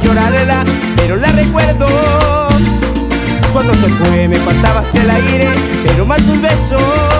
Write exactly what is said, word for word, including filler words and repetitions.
llorarla, pero la recuerdo. Cuando se fue me faltaba hasta el aire, pero más tus besos.